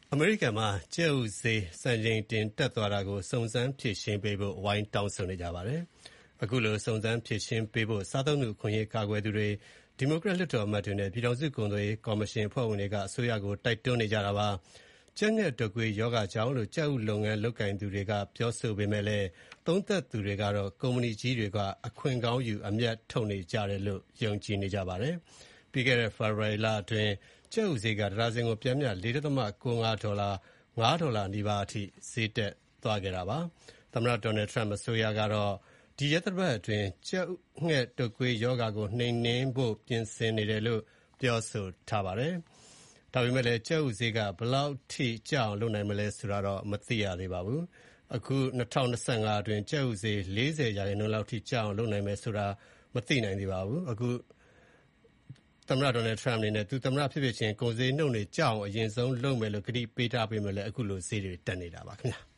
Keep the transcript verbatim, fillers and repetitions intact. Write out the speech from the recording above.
အမေရိကန်မှာကြက်ဥဈေးစံချိန်တင်တက်သွားတာကိုစုံစမ်းဖြေရှင်းပေးဖို့ဝိုင်းတောင်းဆိုနေကြပါတယ်။ အခုလိုစုံစမ်းဖြေရှင်းပေးဖို့စားသုံးသူအခွင့်အရေးကာကွယ်သူတွေ၊ဒီမိုကရက်လွှတ်တော်အမတ်တွေနဲ့ပြည်ထောင်စုကုန်သွယ်ရေးကော်မရှင်အဖွဲ့ဝင်တွေကအစိုးရကိုတိုက်တွန်းနေကြတာပါ။ကြက်ငှက်တုပ်ကွေးရောဂါကြောင့်လို့ကြက်ဥလုပ်ငန်းလုပ်ကိုင်သူတွေကပြောဆိုပေမဲ့လည်းသုံးသပ်သူတွေကတော့ကုမ္ပဏီကြီးတွေကအခွင့်ကောင်းယူအမြတ်ထုတ်နေကြတယ်လို့ယုံကြည်နေကြပါတယ်။ပြီးခဲ့တဲ့ဖေဖော်ဝါရီလအတွင်းကြက်ဥဈေးကတဒါဇင်ကိုပျမ်းမျှ ၄ ဒသမ ၉၅ ဒေါ်လာ၅ဒေါ်လာနီးပါးအထိဈေးတက်သွားခဲ့တာပါ။ သမ္မတ Donald Trump အစိုးရကတော့ဒီရက်သတ္တပတ်အတွင်းကြက်ငှက်တုပ်ကွေးရောဂါကိုနှိမ်နင်းဖို့ပြင်ဆင်နေတယ်လို့ပြောဆိုထားပါတယ်။ဒါပေမဲ့လည်းကြက်ဥဈေးကဘယ်လောက်ထိကျအောင်လုပ်နိုင်မလဲဆိုတာတော့မသိရသေးပါဘူး။အခု ၂၀၂၅ အတွင်းကြက်ဥဈေး ၄၀ ရာခိုင်နှုန်းလောက်ထိကျအောင်လုပ်နိုင်မယ်ဆိုတာမသိနိုင်သေးပါဘူး။အခုသမ္မတ Donald Trump အနေနဲ့သူသမ္မတဖြစ်ဖြစ်ချင်းကုန်ဈေးနှုန်းတွေကျအောင်အရင်ဆုံးလုပ်မယ်လို့ကတိပေးထားပေမဲ့လည်းအခုလိုဈေးတွေတက်နေတာပါခင်ဗျာ။